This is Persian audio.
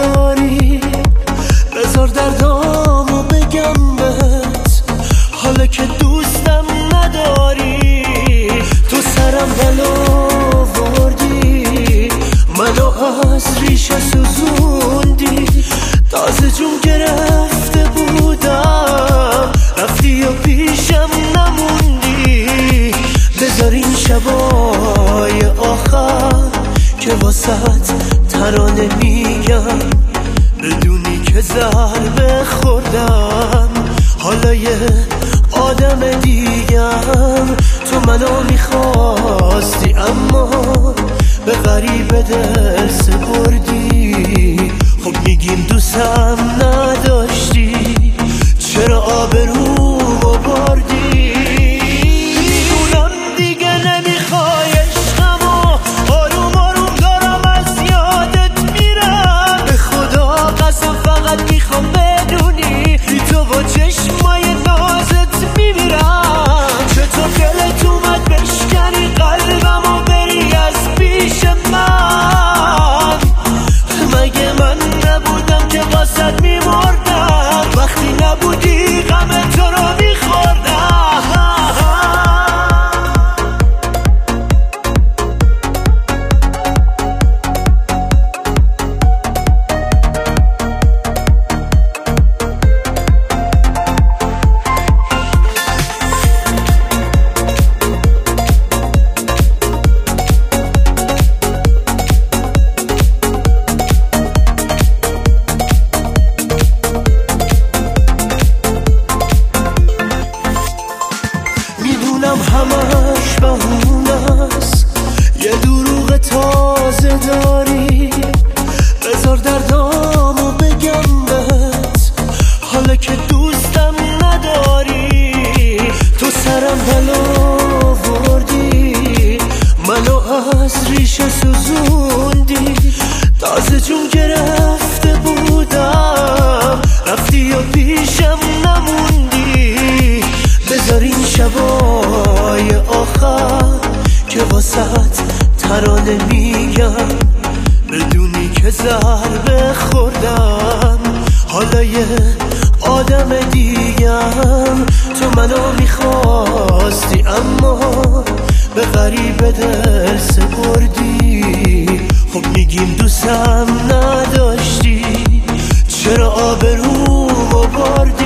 نداری، بذار دردامو بگم بهت، حالا که دوستم نداری. تو سرم بلا وردی، منو از ریشه سوزوندی، تازه جون گرفته بودم، رفتی و پیشم نموندی. بذار این شبای آخر که واسط ترانه میگم، بدونی که ضربه خوردم، حالا یه آدم دیگم. تو منو میخواستی اما به غریب دل سپردی. خب میگیم دوستم نداشتی، چرا آبرومو بردی؟ میدونم دیگه نمیخوای عشقمو، آروم آروم دارم از یادت میرم. به خدا قسم فقط میخوام بدونی، بی تو با چشمای نازت میمیرم. چطور دلت اومد بشکنی قلبمو بری از پیش من؟ مگه من نبودم که واسد میمردم، وقتی نبودی غم تو رو میخوردم. همش بهونست، یه دروغ تازه داری، بذار دردامو بگم بهت، حالا که دوستم نداری. تو سرم بلا وردی، منو از ریشه سوزوندی، تازه جون گرفته بودم، رفتی و پیشم نموندی. بذار این شبای آخر که واسط ترانه میگم، بدونی که ضربه خوردم، حالا یه آدم دیگم. تو منو میخواستی اما به غریب دل سپردی. خب میگیم دوستم نداشتی، چرا آبرومو بردی؟